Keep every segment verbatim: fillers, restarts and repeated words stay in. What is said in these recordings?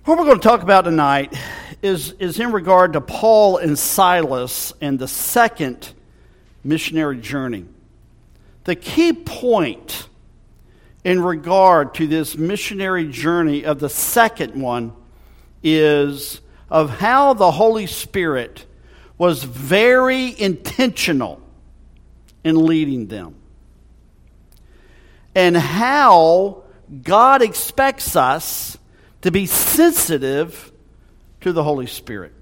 What we're going to talk about tonight is, is in regard to Paul and Silas and the second missionary journey. The key point in regard to this missionary journey of the second one is of how the Holy Spirit was very intentional in leading them. And how God expects us to be sensitive to the Holy Spirit.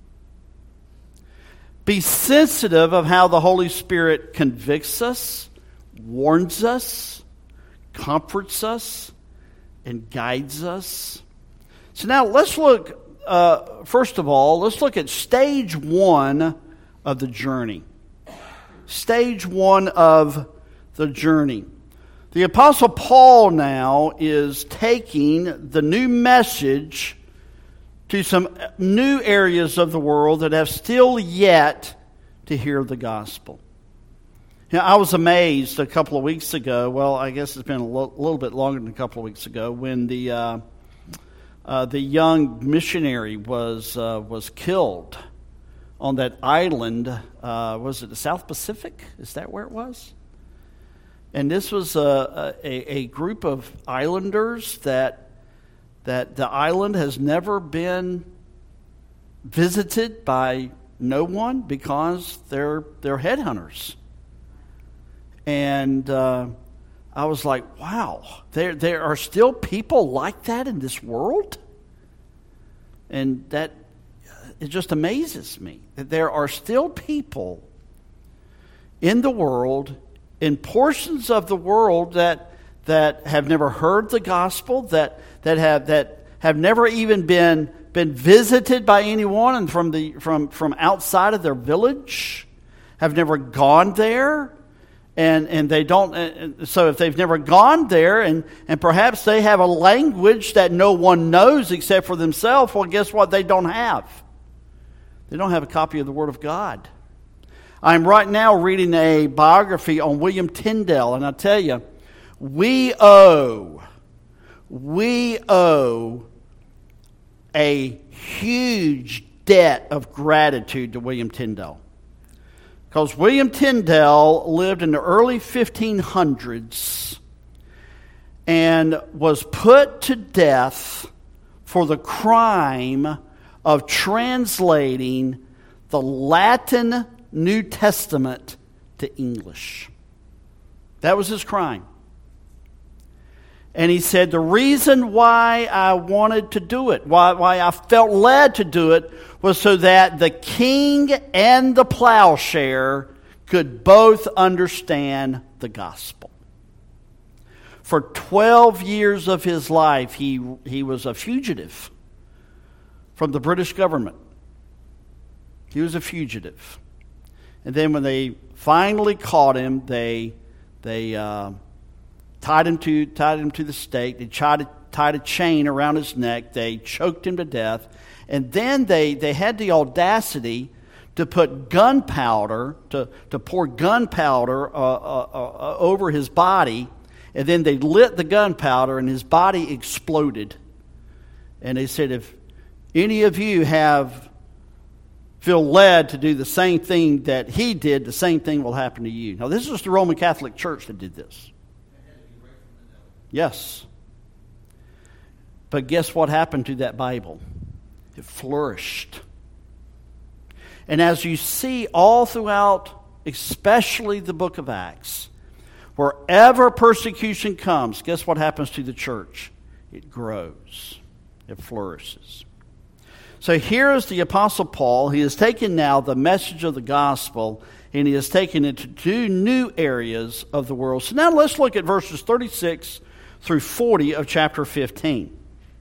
Be sensitive of how the Holy Spirit convicts us, warns us, comforts us, and guides us. So now let's look, uh, first of all, let's look at stage one of the journey. Stage one of the journey. The Apostle Paul now is taking the new message to some new areas of the world that have still yet to hear the gospel. Now, I was amazed a couple of weeks ago, well, I guess it's been a lo- little bit longer than a couple of weeks ago, when the uh, uh, the young missionary was uh, was killed on that island. Uh, was it the South Pacific? Is that where it was? And this was a, a, a group of islanders that that the island has never been visited by no one because they're they're headhunters. And uh, I was like, wow, there there are still people like that in this world? And that it just amazes me that there are still people in the world, in portions of the world that that have never heard the gospel, that that have that have never even been been visited by anyone, and from the from from outside of their village, have never gone there, and and they don't. And so if they've never gone there, and and perhaps they have a language that no one knows except for themselves, well, guess what? They don't have. They don't have a copy of the Word of God. I'm right now reading a biography on William Tyndale, and I tell you, we owe, we owe a huge debt of gratitude to William Tyndale. Because William Tyndale lived in the early fifteen hundreds and was put to death for the crime of translating the Latin New Testament to English. That was his crime. And he said, the reason why I wanted to do it, why, why I felt led to do it, was so that the king and the plowshare could both understand the gospel. For twelve years of his life, he, he was a fugitive from the British government. He was a fugitive. And then when they finally caught him, they they uh, tied him to tied him to the stake. They tried to tied a chain around his neck. They choked him to death, and then they, they had the audacity to put gunpowder to to pour gunpowder uh, uh, uh, over his body, and then they lit the gunpowder, and his body exploded. And they said, if any of you have feel led to do the same thing that he did, the same thing will happen to you. Now, this was the Roman Catholic Church that did this. Yes. But guess what happened to that Bible? It flourished. And as you see all throughout, especially the book of Acts, wherever persecution comes, guess what happens to the church? It grows. It flourishes. So here is the Apostle Paul. He has taken now the message of the gospel, and he has taken it to two new areas of the world. So now let's look at verses thirty-six through forty of chapter fifteen.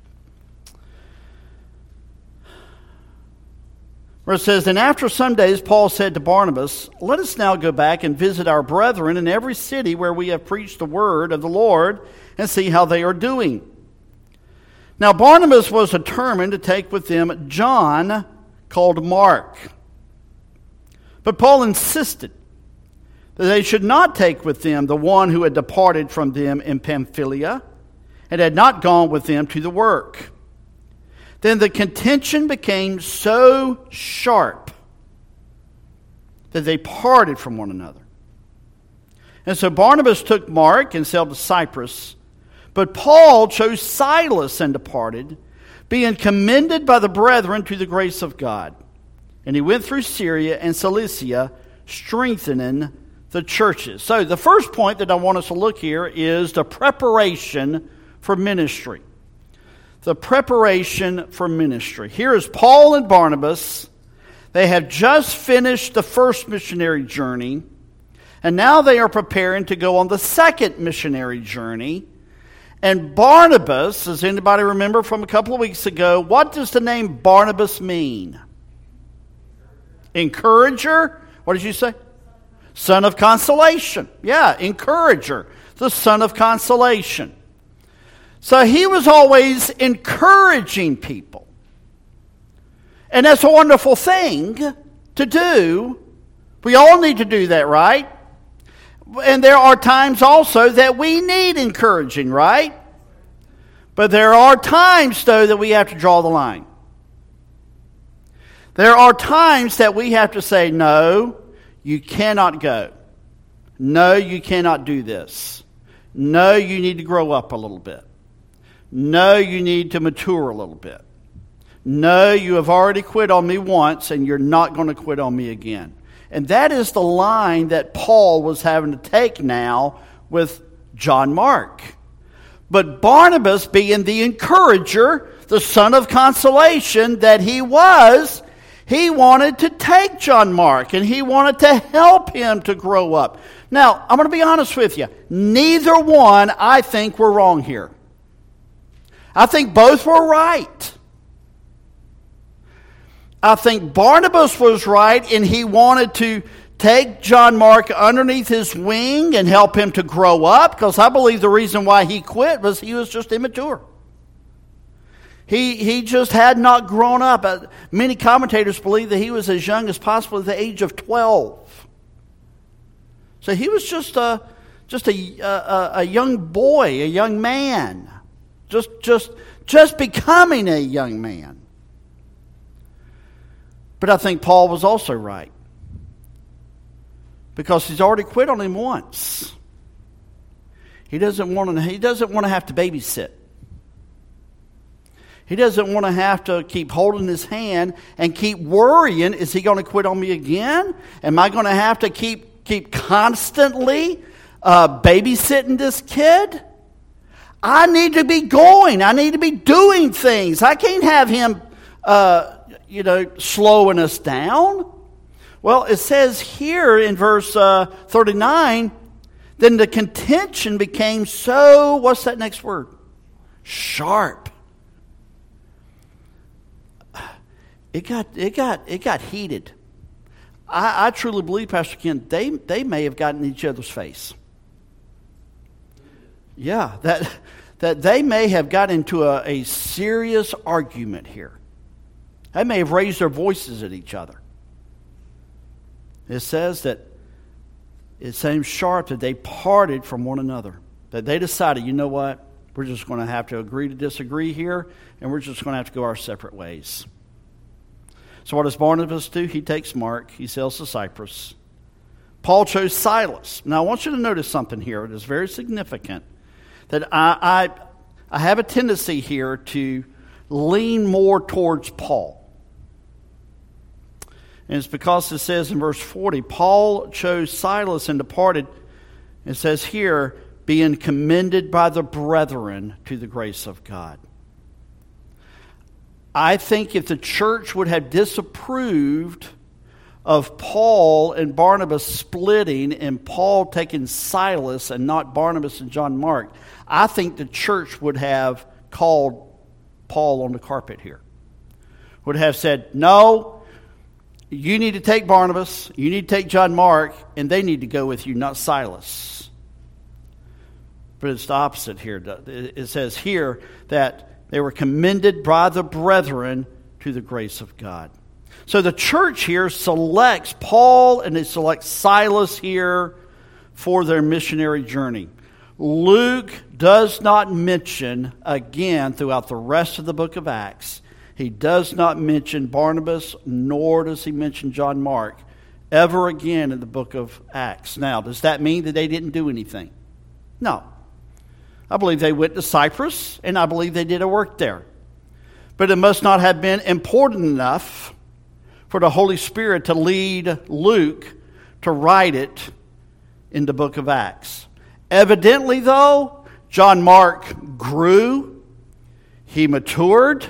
Where it says, and after some days Paul said to Barnabas, let us now go back and visit our brethren in every city where we have preached the word of the Lord, and see how they are doing. Now Barnabas was determined to take with them John, called Mark. But Paul insisted that they should not take with them the one who had departed from them in Pamphylia, and had not gone with them to the work. Then the contention became so sharp that they parted from one another. And so Barnabas took Mark and sailed to Cyprus, but Paul chose Silas and departed, being commended by the brethren to the grace of God. And he went through Syria and Cilicia, strengthening the churches. So the first point that I want us to look here is the preparation for ministry. The preparation for ministry. Here is Paul and Barnabas. They have just finished the first missionary journey, and now they are preparing to go on the second missionary journey. And Barnabas, does anybody remember from a couple of weeks ago, what does the name Barnabas mean? Encourager? What did you say? Son of consolation. Yeah, encourager. The son of consolation. So he was always encouraging people. And that's a wonderful thing to do. We all need to do that, right? And there are times also that we need encouraging, right? But there are times, though, that we have to draw the line. There are times that we have to say, no, you cannot go. No, you cannot do this. No, you need to grow up a little bit. No, you need to mature a little bit. No, you have already quit on me once, and you're not going to quit on me again. And that is the line that Paul was having to take now with John Mark. But Barnabas, being the encourager, the son of consolation that he was, he wanted to take John Mark and he wanted to help him to grow up. Now, I'm going to be honest with you. Neither one, I think, were wrong here. I think both were right. I think Barnabas was right, and he wanted to take John Mark underneath his wing and help him to grow up, because I believe the reason why he quit was he was just immature. He he just had not grown up. Uh, many commentators believe that he was as young as possible at the age of twelve. So he was just a just a a, a young boy, a young man, just just just becoming a young man. But I think Paul was also right, because he's already quit on him once. He doesn't want to. He doesn't want to have to babysit. He doesn't want to have to keep holding his hand and keep worrying, is he going to quit on me again? Am I going to have to keep keep constantly uh, babysitting this kid? I need to be going. I need to be doing things. I can't have him, uh, you know, slowing us down. Well, it says here in verse uh, thirty-nine, then the contention became so, what's that next word? Sharp. It got it got it got heated. I, I truly believe, Pastor Ken, they they may have gotten in each other's face. Yeah, that that they may have got into a, a serious argument here. They may have raised their voices at each other. It says that it seems sharp that they parted from one another. That they decided, you know what, we're just going to have to agree to disagree here, and we're just going to have to go our separate ways. So what does Barnabas do? He takes Mark. He sails to Cyprus. Paul chose Silas. Now I want you to notice something here. It is very significant that I, I, I have a tendency here to lean more towards Paul. And it's because it says in verse forty, Paul chose Silas and departed. It says here, being commended by the brethren to the grace of God. I think if the church would have disapproved of Paul and Barnabas splitting and Paul taking Silas and not Barnabas and John Mark, I think the church would have called Paul on the carpet here. Would have said, no, you need to take Barnabas, you need to take John Mark, and they need to go with you, not Silas. But it's the opposite here. It says here that they were commended by the brethren to the grace of God. So the church here selects Paul and they select Silas here for their missionary journey. Luke does not mention again throughout the rest of the book of Acts. he does not mention Barnabas, nor does he mention John Mark ever again in the book of Acts. Now, does that mean that they didn't do anything? No. I believe they went to Cyprus, and I believe they did a work there. But it must not have been important enough for the Holy Spirit to lead Luke to write it in the book of Acts. Evidently, though, John Mark grew, he matured,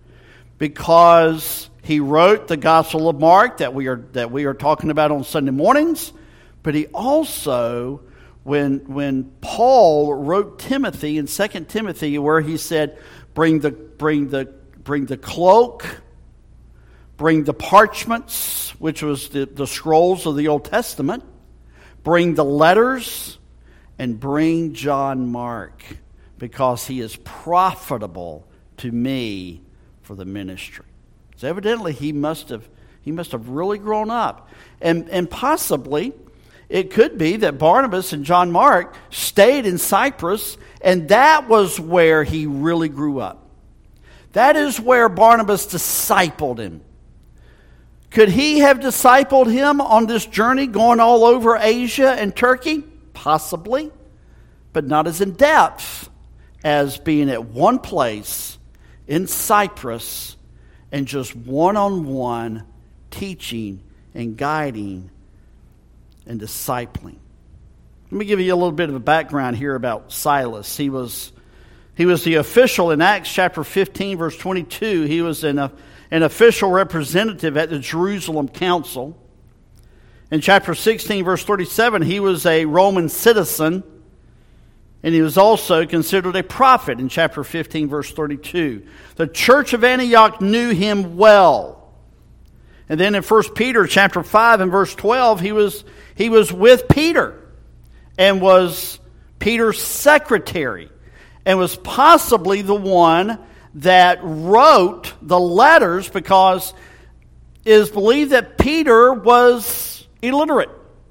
because he wrote the Gospel of Mark that we are that we are talking about on Sunday mornings. But he also, when when Paul wrote Timothy in Second Timothy, where he said, "Bring the bring the bring the cloak, bring the parchments," which was the, the scrolls of the Old Testament, "bring the letters, and bring John Mark, because he is profitable to me for the ministry." So evidently he must have he must have really grown up. And and possibly it could be that Barnabas and John Mark stayed in Cyprus, and that was where he really grew up. That is where Barnabas discipled him. Could he have discipled him on this journey going all over Asia and Turkey? Possibly, but not as in depth as being at one place in Cyprus and just one-on-one teaching and guiding and discipling. Let me give you a little bit of a background here about Silas. He was he was the official in Acts chapter fifteen, verse twenty-two. He was an, an official representative at the Jerusalem council. In chapter sixteen, verse thirty-seven, he was a Roman citizen. And he was also considered a prophet in chapter fifteen, verse thirty-two. The church of Antioch knew him well. And then in First Peter chapter five and verse twelve, he was, he was with Peter and was Peter's secretary and was possibly the one that wrote the letters, because it is believed that Peter was illiterate,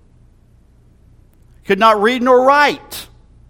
could not read nor write.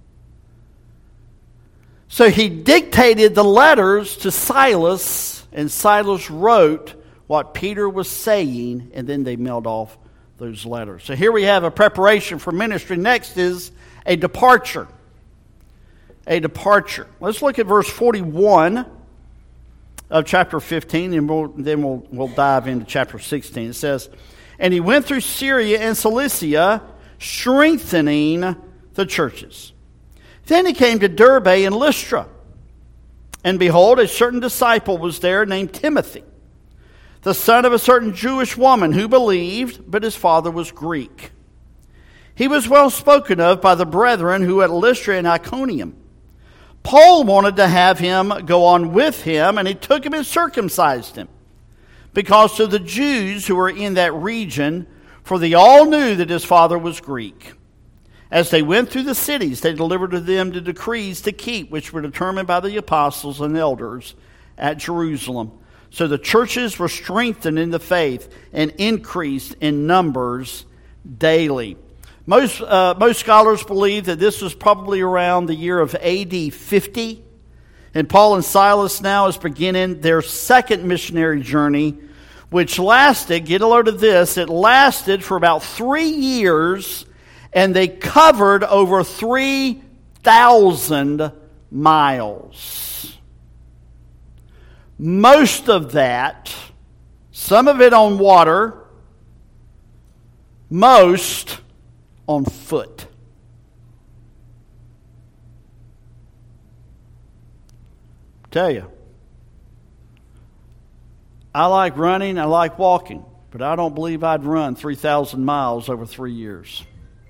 So he dictated the letters to Silas, and Silas wrote what Peter was saying, and then they mailed off those letters. So here we have a preparation for ministry. Next is a departure. A departure. Let's look at verse forty-one of chapter fifteen, and we'll, then we'll, we'll dive into chapter sixteen. It says, "And he went through Syria and Cilicia, strengthening the churches. Then he came to Derbe and Lystra. And behold, a certain disciple was there named Timothy, the son of a certain Jewish woman who believed, but his father was Greek. He was well spoken of by the brethren who at Lystra and Iconium. Paul wanted to have him go on with him, and he took him and circumcised him, because to the Jews who were in that region, for they all knew that his father was Greek. As they went through the cities, they delivered to them the decrees to keep, which were determined by the apostles and elders at Jerusalem. So the churches were strengthened in the faith and increased in numbers daily." Most uh, most scholars believe that this was probably around the year of A D fifty. And Paul and Silas now is beginning their second missionary journey, which lasted, get a load of this, it lasted for about three years, and they covered over three thousand miles. Most of that, some of it on water, most on foot. Tell you, I like running, I like walking, but I don't believe I'd run three thousand miles over three years.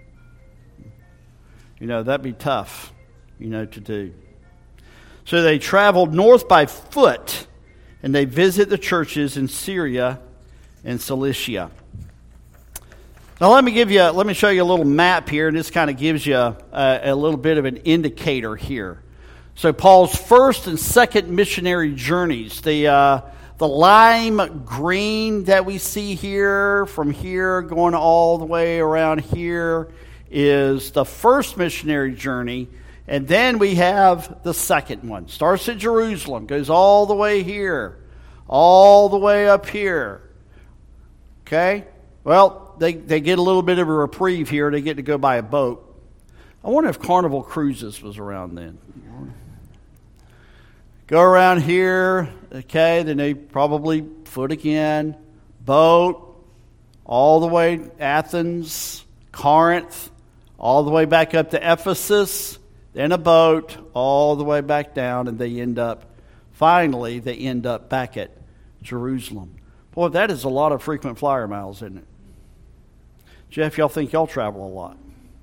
You know, that'd be tough, you know, to do. So they traveled north by foot, and they visit the churches in Syria and Cilicia. Now let me give you, let me show you a little map here, and this kind of gives you a, a little bit of an indicator here. So Paul's first and second missionary journeys, the uh, the lime green that we see here, from here going all the way around here, is the first missionary journey. And then we have the second one. Starts at Jerusalem, goes all the way here, all the way up here. Okay? Well, they, they get a little bit of a reprieve here. They get to go by a boat. I wonder if Carnival Cruises was around then. Go around here, okay, then they probably foot again, boat, all the way Athens, Corinth, all the way back up to Ephesus, then a boat, all the way back down, and they end up, finally, they end up back at Jerusalem. Boy, that is a lot of frequent flyer miles, isn't it? Jeff, y'all think y'all travel a lot.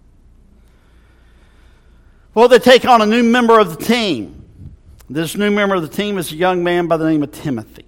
Well, they take on a new member of the team. This new member of the team is a young man by the name of Timothy.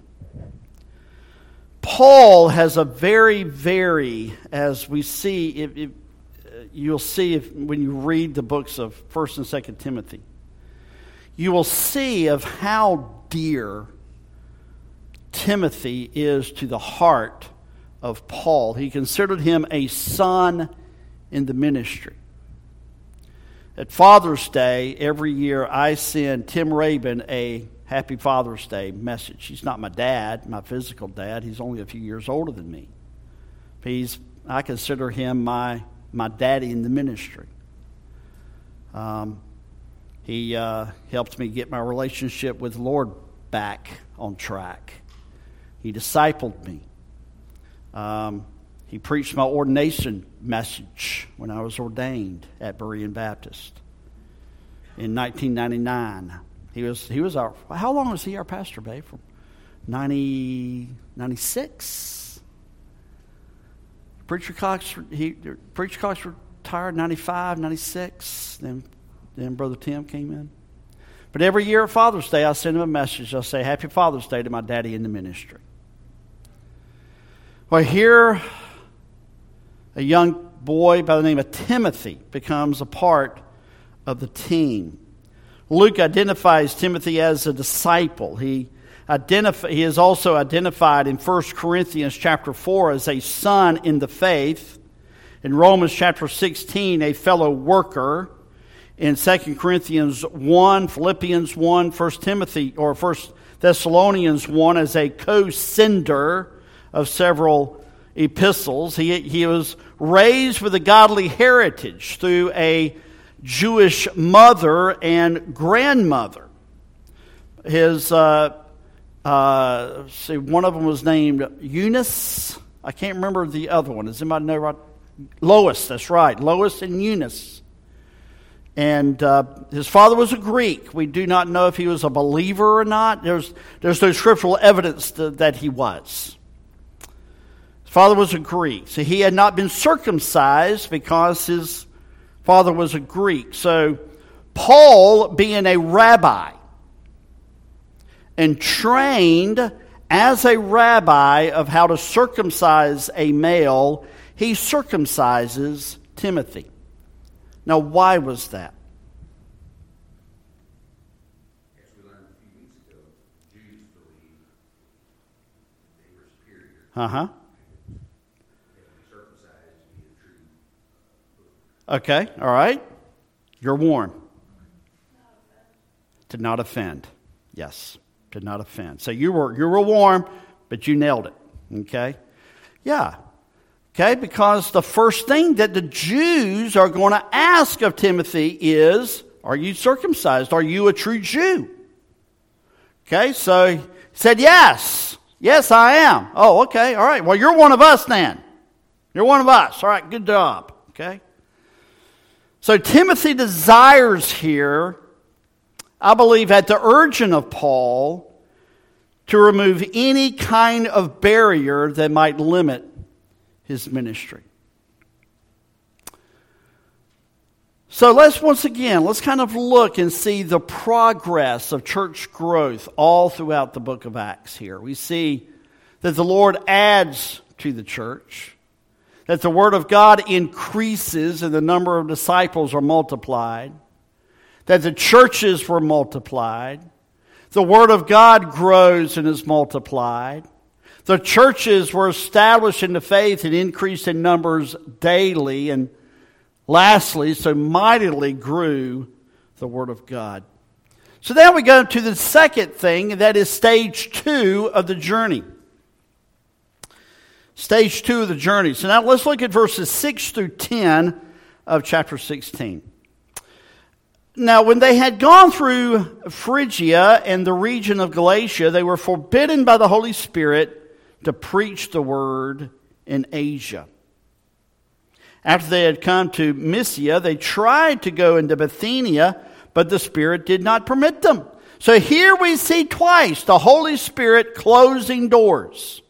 Paul has a very, very, as we see, if, if, you'll see if, when you read the books of First and Second Timothy, you will see of how dear Timothy is to the heart of Paul. He considered him a son in the ministry. At Father's Day, every year I send Tim Rabin a Happy Father's Day message. He's not my dad, my physical dad. He's only a few years older than me. He's, I consider him my, my daddy in the ministry. Um, he uh, helped me get my relationship with the Lord back on track. He discipled me. Um, he preached my ordination message when I was ordained at Berean Baptist in nineteen ninety-nine. He was he was our how long was he our pastor, babe? From ninety, ninety-six. Preacher Cox he Preacher Cox retired ninety-five, ninety-six. Then then Brother Tim came in. But every year at Father's Day, I send him a message. I'll say, Happy Father's Day to my daddy in the ministry. Well, here, a young boy by the name of Timothy becomes a part of the team. Luke identifies Timothy as a disciple. He, identif- he is also identified in First Corinthians chapter four as a son in the faith. In Romans chapter sixteen, a fellow worker. In Second Corinthians one, Philippians one, First Timothy or First Thessalonians one as a co-sender of several epistles. He, he was raised with a godly heritage through a Jewish mother and grandmother. His, uh, uh, see, one of them was named Eunice. I can't remember the other one. Does anybody know? Right? Lois, that's right. Lois and Eunice. And uh, his father was a Greek. We do not know if he was a believer or not. There's, there's no scriptural evidence to, that he was. His father was a Greek. So he had not been circumcised because his father was a Greek. So Paul, being a rabbi and trained as a rabbi of how to circumcise a male, he circumcises Timothy. Now, why was that? As we learned a few weeks ago, Jews believed they were superior. Uh-huh. They were circumcised to be the true. Okay, all right. You're warned. To not offend. Yes, to not offend. So you were you were warned, but you nailed it. Okay? Yeah. Okay, because the first thing that the Jews are going to ask of Timothy is, are you circumcised? Are you a true Jew? Okay, so he said, yes. Yes, I am. Oh, okay, all right. Well, you're one of us then. You're one of us. All right, good job. Okay. So Timothy desires here, I believe at the urging of Paul, to remove any kind of barrier that might limit his ministry. So let's once again, let's kind of look and see the progress of church growth all throughout the book of Acts here. We see that the Lord adds to the church, that the Word of God increases and the number of disciples are multiplied, that the churches were multiplied, the Word of God grows and is multiplied, the churches were established in the faith and increased in numbers daily, and lastly, so mightily grew the Word of God. So now we go to the second thing, and that is stage two of the journey. Stage two of the journey. So now let's look at verses six through ten of chapter sixteen. Now, when they had gone through Phrygia and the region of Galatia, they were forbidden by the Holy Spirit to preach the word in Asia. After they had come to Mysia, they tried to go into Bithynia, but the Spirit did not permit them. So here we see twice the Holy Spirit closing doors.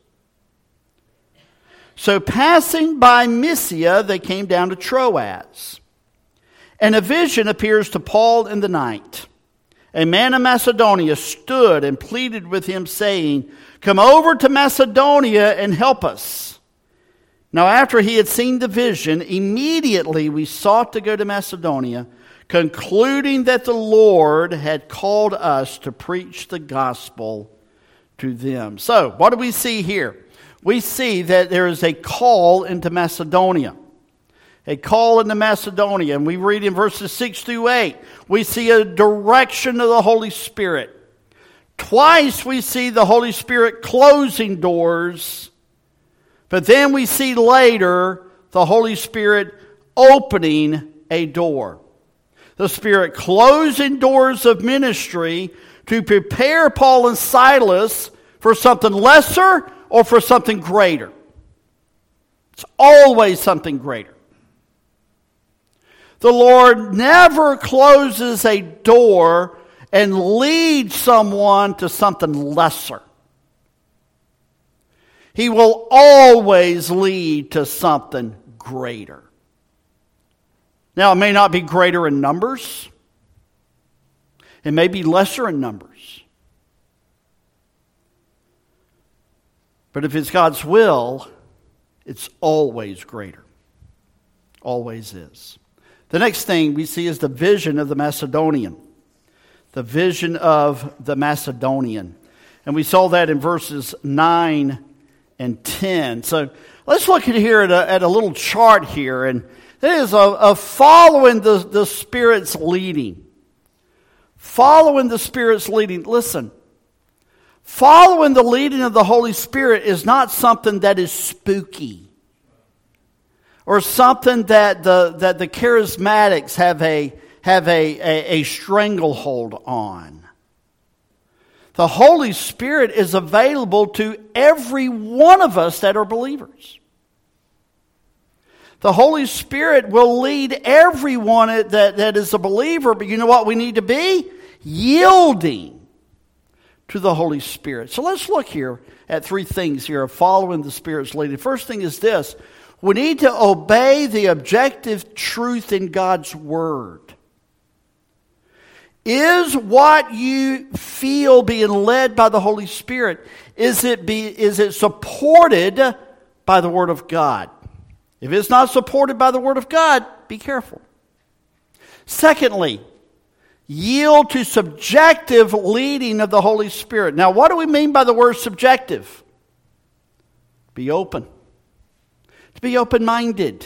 So passing by Mysia, they came down to Troas. And a vision appears to Paul in the night. A man of Macedonia stood and pleaded with him, saying, "Come over to Macedonia and help us." Now after he had seen the vision, immediately we sought to go to Macedonia, concluding that the Lord had called us to preach the gospel to them. So, what do we see here? We see that there is a call into Macedonia. A call into Macedonia. And we read in verses six through eight, we see a direction of the Holy Spirit. Twice we see the Holy Spirit closing doors, but then we see later the Holy Spirit opening a door. The Spirit closing doors of ministry to prepare Paul and Silas for something lesser or for something greater. It's always something greater. The Lord never closes a door and leads someone to something lesser. He will always lead to something greater. Now, it may not be greater in numbers. It may be lesser in numbers. But if it's God's will, it's always greater. Always is. The next thing we see is the vision of the Macedonian. The vision of the Macedonian. And we saw that in verses nine and ten. So let's look at here at a, at a little chart here. And that is a, a following the, the Spirit's leading. Following the Spirit's leading. Listen. Following the leading of the Holy Spirit is not something that is spooky. Or something that the that the charismatics have a have a, a, a stranglehold on. The Holy Spirit is available to every one of us that are believers. The Holy Spirit will lead everyone that, that is a believer, but you know what we need to be? Yielding to the Holy Spirit. So let's look here at three things here of following the Spirit's leading. First thing is this. We need to obey the objective truth in God's Word. Is what you feel being led by the Holy Spirit, is it be, is it supported by the Word of God? If it's not supported by the Word of God, be careful. Secondly, yield to subjective leading of the Holy Spirit. Now, what do we mean by the word subjective? Be open. To be open-minded.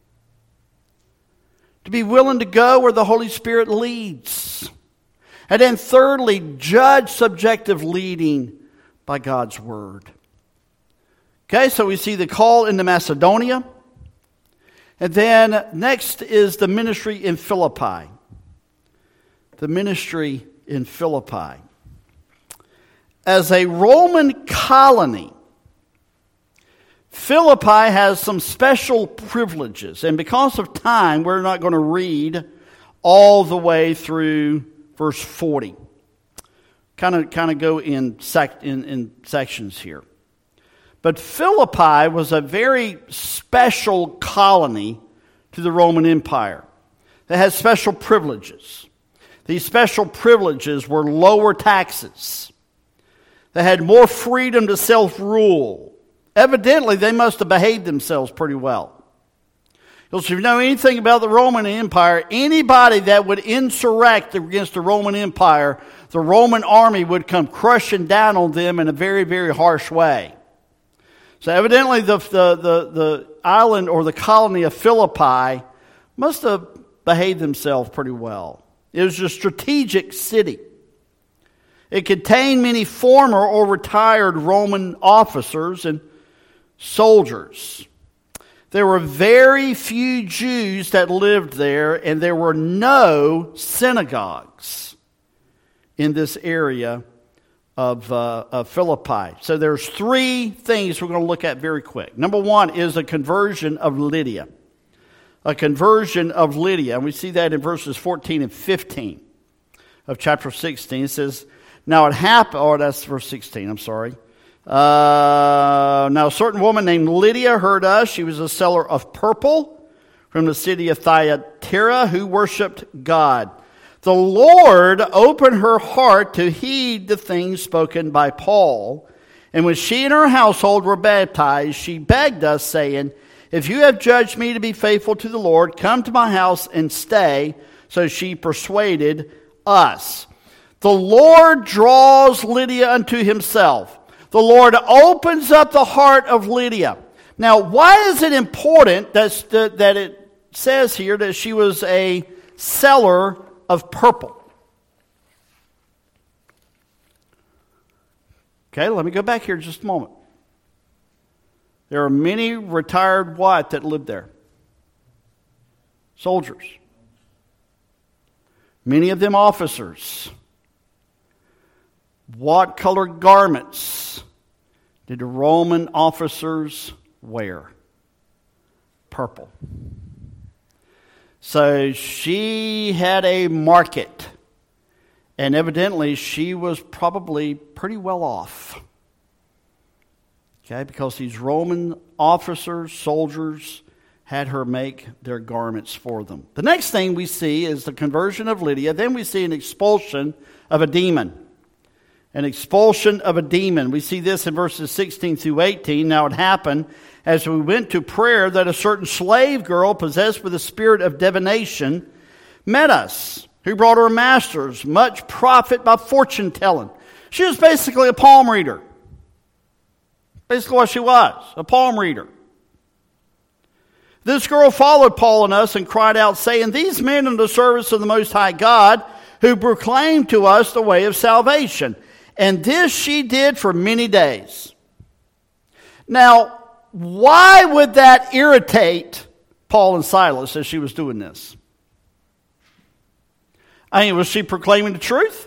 To be willing to go where the Holy Spirit leads. And then thirdly, judge subjective leading by God's Word. Okay, so we see the call into Macedonia. And then next is the ministry in Philippi. The ministry in Philippi. As a Roman colony, Philippi has some special privileges. And because of time, we're not going to read all the way through verse forty. Kind of kind of go in, sec, in, in sections here. But Philippi was a very special colony to the Roman Empire. They had special privileges. These special privileges were lower taxes. They had more freedom to self-rule. Evidently, they must have behaved themselves pretty well. Because if you know anything about the Roman Empire, anybody that would insurrect against the Roman Empire, the Roman army would come crushing down on them in a very, very harsh way. So evidently, the, the, the, the island or the colony of Philippi must have behaved themselves pretty well. It was a strategic city. It contained many former or retired Roman officers and soldiers. There were very few Jews that lived there, and there were no synagogues in this area of, uh, of Philippi. So there's three things we're going to look at very quick. Number one is a conversion of Lydia. A conversion of Lydia. And we see that in verses fourteen and fifteen of chapter sixteen. It says, now it happened, oh, that's verse sixteen, I'm sorry. Uh, now a certain woman named Lydia heard us. She was a seller of purple from the city of Thyatira who worshipped God. The Lord opened her heart to heed the things spoken by Paul. And when she and her household were baptized, she begged us, saying, if you have judged me to be faithful to the Lord, come to my house and stay. So she persuaded us. The Lord draws Lydia unto himself. The Lord opens up the heart of Lydia. Now, why is it important that, that it says here that she was a seller of purple? Okay, let me go back here just a moment. There are many retired what that lived there? Soldiers. Many of them officers. What colored garments did the Roman officers wear? Purple. So she had a market, and evidently she was probably pretty well off. Okay, because these Roman officers, soldiers, had her make their garments for them. The next thing we see is the conversion of Lydia. Then we see an expulsion of a demon. An expulsion of a demon. We see this in verses sixteen through eighteen. Now it happened as we went to prayer that a certain slave girl possessed with a spirit of divination met us, who brought her masters much profit by fortune telling. She was basically a palm reader. Basically what she was, a palm reader. This girl followed Paul and us and cried out, saying, these men in the service of the Most High God, who proclaim to us the way of salvation. And this she did for many days. Now, why would that irritate Paul and Silas as she was doing this? I mean, was she proclaiming the truth?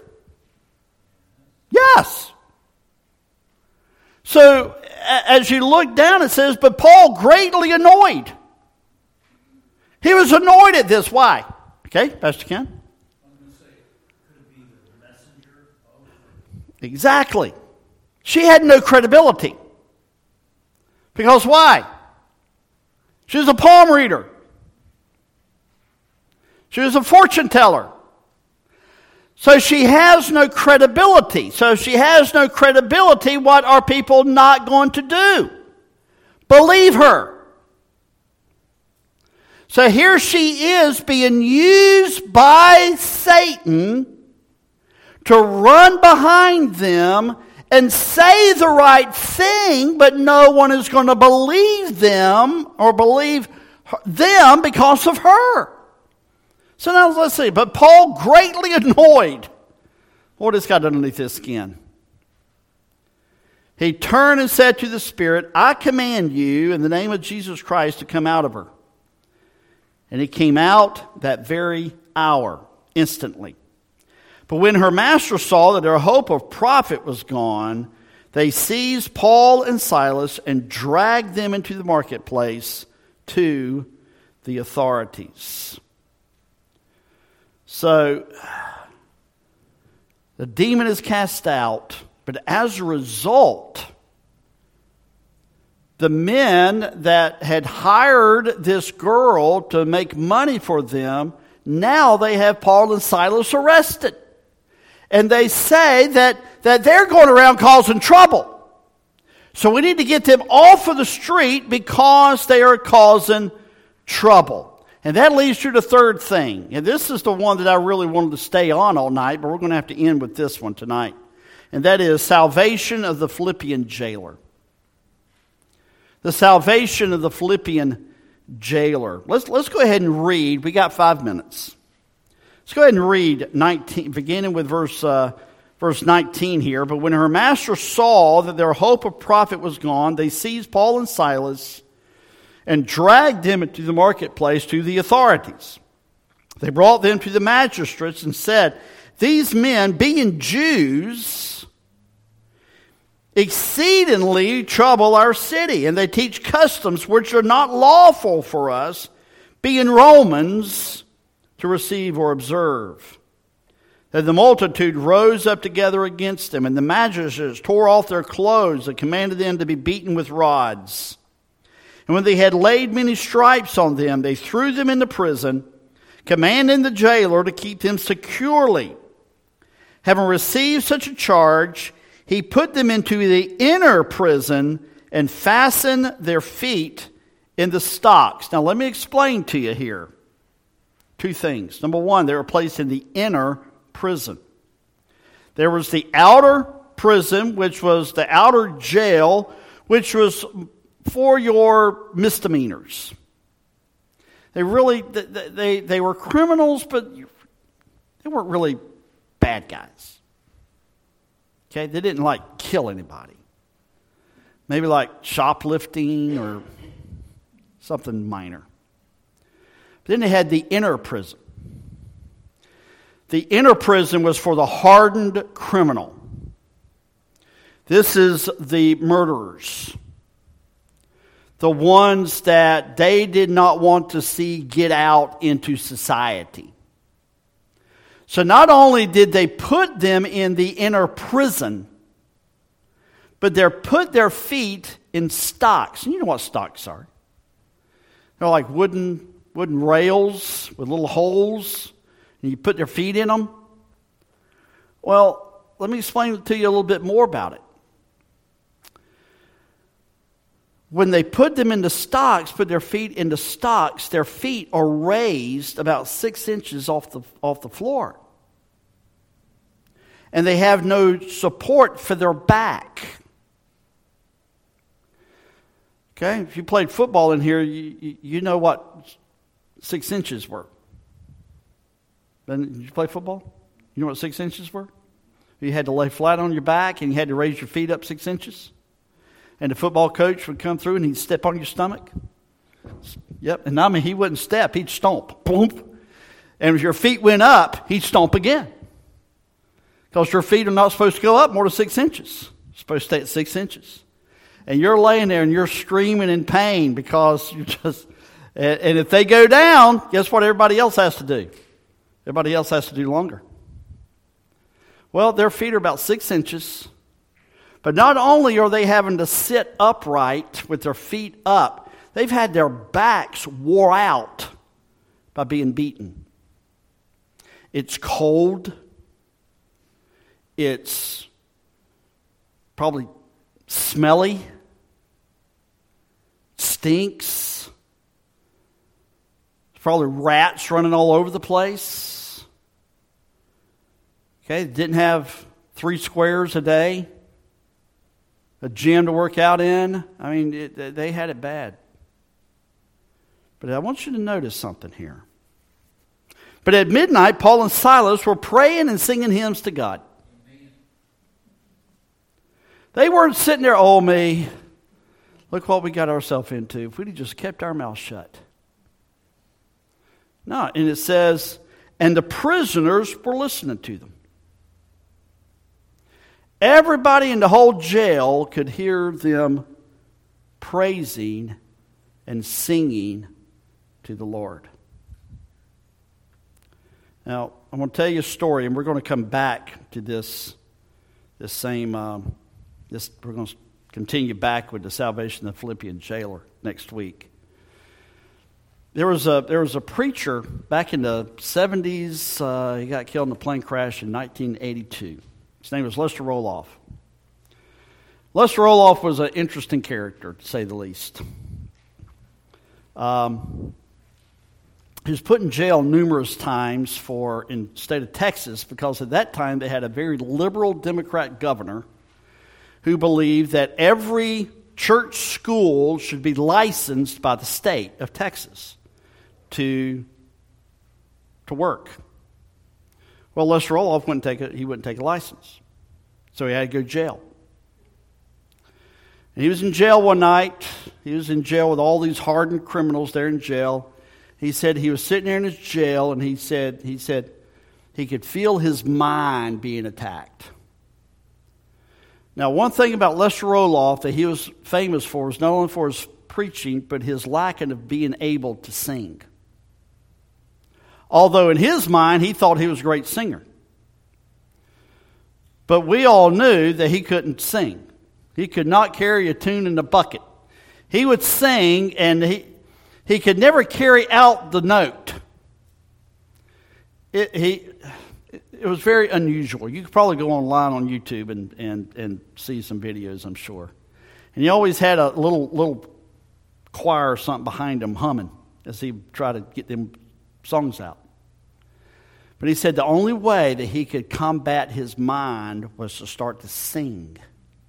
Yes. So, as you look down, it says, but Paul greatly annoyed. He was annoyed at this. Why? Okay, Pastor Ken? Exactly. She had no credibility. Because why? She was a palm reader. She was a fortune teller. So she has no credibility. So if she has no credibility, what are people not going to do? Believe her. So here she is being used by Satan to run behind them and say the right thing, but no one is going to believe them or believe them because of her. So now let's see. But Paul, greatly annoyed, what has got underneath his skin? He turned and said to the Spirit, I command you in the name of Jesus Christ to come out of her. And it came out that very hour, instantly. But when her master saw that their hope of profit was gone, they seized Paul and Silas and dragged them into the marketplace to the authorities. So, the demon is cast out, but as a result, the men that had hired this girl to make money for them, now they have Paul and Silas arrested. And they say that, that they're going around causing trouble. So we need to get them off of the street because they are causing trouble. And that leads to the third thing. And this is the one that I really wanted to stay on all night, but we're going to have to end with this one tonight. And that is salvation of the Philippian jailer. The salvation of the Philippian jailer. Let's, let's go ahead and read. We got five minutes. Let's go ahead and read nineteen, beginning with verse uh, verse verse nineteen here. But when her master saw that their hope of profit was gone, they seized Paul and Silas and dragged them into the marketplace to the authorities. They brought them to the magistrates and said, "These men, being Jews, exceedingly trouble our city, and they teach customs which are not lawful for us, being Romans, to receive or observe." Then the multitude rose up together against them, and the magistrates tore off their clothes and commanded them to be beaten with rods. And when they had laid many stripes on them, they threw them into prison, commanding the jailer to keep them securely. Having received such a charge, he put them into the inner prison and fastened their feet in the stocks. Now let me explain to you here two things. Number one, they were placed in the inner prison. There was the outer prison, which was the outer jail, which was for your misdemeanors. They really, they, they, they were criminals, but they weren't really bad guys. Okay, they didn't like kill anybody. Maybe like shoplifting or something minor. But then they had the inner prison. The inner prison was for the hardened criminal. This is the murderers. The ones that they did not want to see get out into society. So not only did they put them in the inner prison, but they put their feet in stocks. And you know what stocks are. They're like wooden, wooden rails with little holes. And you put their feet in them. Well, let me explain to you a little bit more about it. When they put them into stocks, put their feet into stocks, their feet are raised about six inches off the, off the floor. And they have no support for their back. Okay, if you played football in here, you, you know what six inches were. Did you play football? You know what six inches were? You had to lay flat on your back and you had to raise your feet up six inches. And the football coach would come through and he'd step on your stomach. Yep, and I mean, he wouldn't step, he'd stomp. Boom. And if your feet went up, he'd stomp again. Because your feet are not supposed to go up more than six inches. You're supposed to stay at six inches. And you're laying there and you're screaming in pain because you just, and if they go down, guess what everybody else has to do? Everybody else has to do longer. Well, their feet are about six inches. But not only are they having to sit upright with their feet up, they've had their backs wore out by being beaten. It's cold. It's probably smelly. Stinks. There's probably rats running all over the place. Okay, didn't have three squares a day, a gym to work out in. I mean, it, they had it bad. But I want you to notice something here. But at midnight, Paul and Silas were praying and singing hymns to God. Amen. They weren't sitting there, oh me, look what we got ourselves into. If we'd just kept our mouth shut. No, and it says, and the prisoners were listening to them. Everybody in the whole jail could hear them praising and singing to the Lord. Now, I'm going to tell you a story, and we're going to come back to this, this same, um, this, we're going to continue back with the salvation of the Philippian jailer next week. There was a there was a preacher back in the seventies. Uh, he got killed in a plane crash in nineteen eighty-two. His name was Lester Roloff. Lester Roloff was an interesting character, to say the least. Um, he was put in jail numerous times for in the state of Texas because at that time they had a very liberal Democrat governor who believed that every church school should be licensed by the state of Texas to, to work. Well, Lester Roloff wouldn't take a, he wouldn't take a license. So he had to go to jail. And he was in jail one night. He was in jail with all these hardened criminals there in jail. He said he was sitting there in his jail, and he said he said he could feel his mind being attacked. Now, one thing about Lester Roloff that he was famous for was not only for his preaching, but his lack of being able to sing. Although in his mind, he thought he was a great singer. But we all knew that he couldn't sing. He could not carry a tune in a bucket. He would sing, and he he could never carry out the note. It, he, it was very unusual. You could probably go online on YouTube and, and, and see some videos, I'm sure. And he always had a little little choir or something behind him humming as he tried to get them songs out. But he said the only way that he could combat his mind was to start to sing.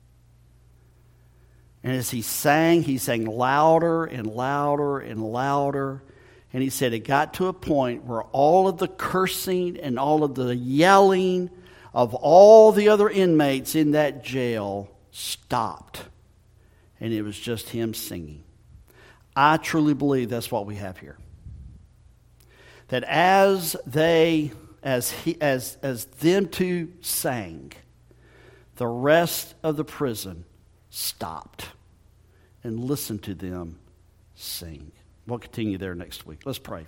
And as he sang, he sang louder and louder and louder. And he said it got to a point where all of the cursing and all of the yelling of all the other inmates in that jail stopped. And it was just him singing. I truly believe that's what we have here. That as they, as he, as as them two sang, the rest of the prison stopped and listened to them sing. We'll continue there next week. Let's pray.